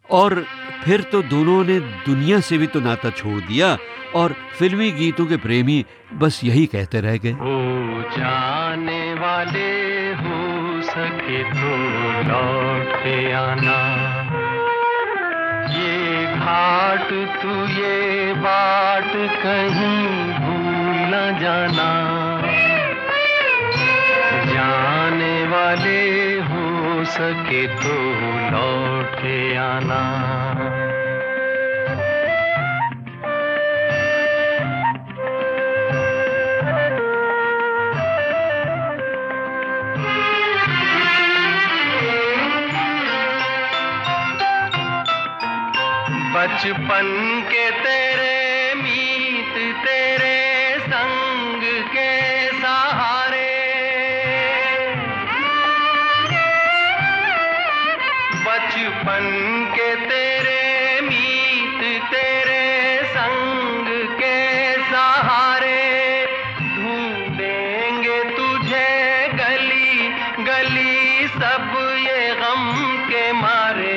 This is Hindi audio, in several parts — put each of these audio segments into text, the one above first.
और फिर तो दोनों ने दुनिया से भी तो नाता छोड़ दिया और फिल्मी गीतों के प्रेमी बस यही कहते रह गए, ओ जाने वाले हो सके तो लौट के आना, ये घाट तू ये बाट कहीं भूल न जाना, जाने वाले हो सके तो लौट के आना। बचपन के तेरे मीत तेरे संग के सहारे, बचपन के तेरे मीत तेरे संग के सहारे, ढूंढेंगे तुझे गली गली सब ये गम के मारे,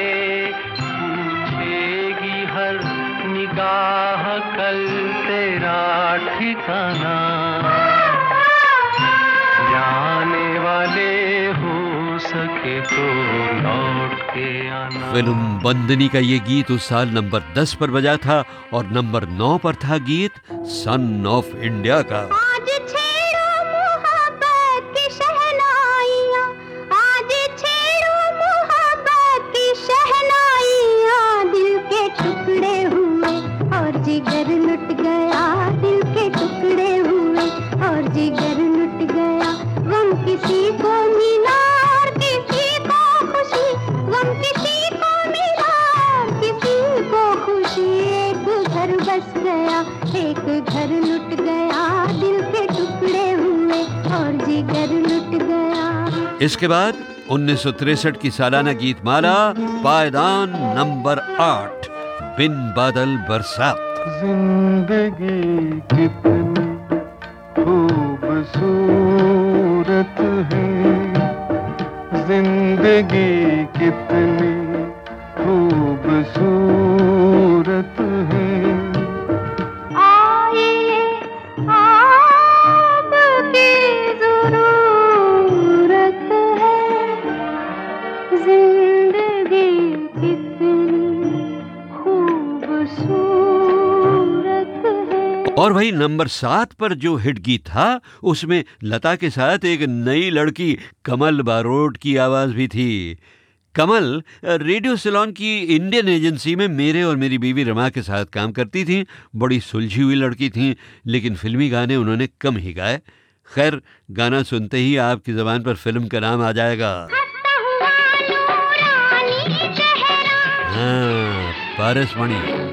हर निगाह कल तेरा ठिकाना, जाने वाले हो सके तो लौट के आना। फिल्म बंदनी का ये गीत उस साल नंबर 10 पर बजा था और नंबर 9 पर था गीत सन ऑफ इंडिया का। जिगर लुट गया दिल के टुकड़े हुए और जिगर लुट गया, गम किसी को मिला और किसी को खुशी, गम किसी को मिला और किसी को खुशी, एक घर बस गया एक घर लुट गया, दिल के टुकड़े हुए और जिगर लुट गया। इसके बाद 1963 की सालाना गीतमाला पायदान नंबर 8 बिन बादल बरसात। जिंदगी कितनी खूबसूरत है, जिंदगी कितनी खूबसूरत है, आइए आपकी ज़रूरत है, जिंदगी कितनी खूबसूरत। और वही नंबर 7 पर जो हिट गीत था उसमें लता के साथ एक नई लड़की कमल बारोट की आवाज भी थी। कमल रेडियो सिलोन की इंडियन एजेंसी में मेरे और मेरी बीवी रमा के साथ काम करती थी। बड़ी सुलझी हुई लड़की थी, लेकिन फिल्मी गाने उन्होंने कम ही गाए। खैर, गाना सुनते ही आपकी ज़बान पर फिल्म का नाम आ जाएगा। हाँ, पारसमणि।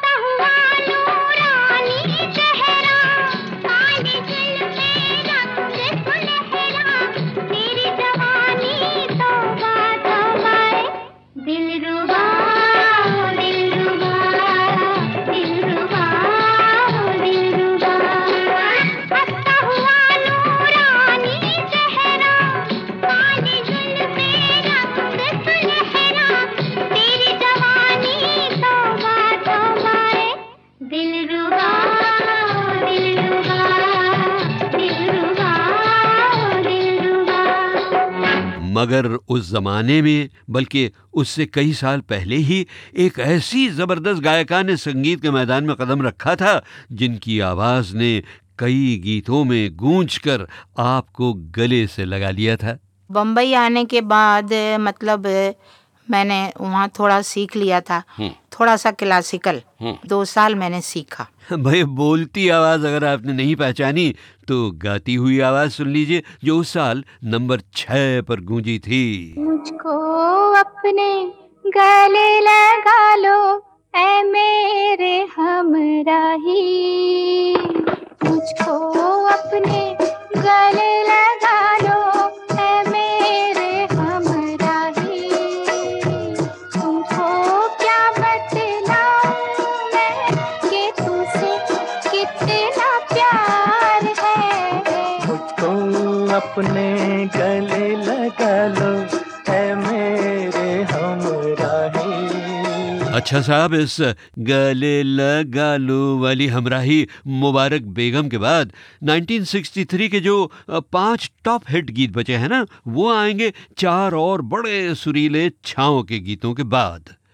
मगर उस जमाने में, बल्कि उससे कई साल पहले ही, एक ऐसी जबरदस्त गायिका ने संगीत के मैदान में कदम रखा था जिनकी आवाज ने कई गीतों में गूंजकर आपको गले से लगा लिया था। बम्बई आने के बाद मतलब मैंने वहाँ थोड़ा सीख लिया था, थोड़ा सा क्लासिकल 2 साल मैंने सीखा। भाई, बोलती आवाज अगर आपने नहीं पहचानी तो गाती हुई आवाज सुन लीजिए जो उस साल नंबर 6 पर गूंजी थी। मुझको अपने गले लगा लो ऐ मेरे हमराही, मुझको अपने गले लगा लो ऐ मेरे हमराही, तुमको क्या बतलाऊं मैं कि तुझसे कितना प्यार है, मुझको अपने गले लगा लो ऐ मेरे हमराही, अच्छा साहब, इस गले लगा लो वाली हमराही मुबारक बेगम के बाद 1963 के जो 5 टॉप हिट गीत बचे हैं ना, वो आएंगे 4 और बड़े सुरीले छाओं के गीतों के बाद।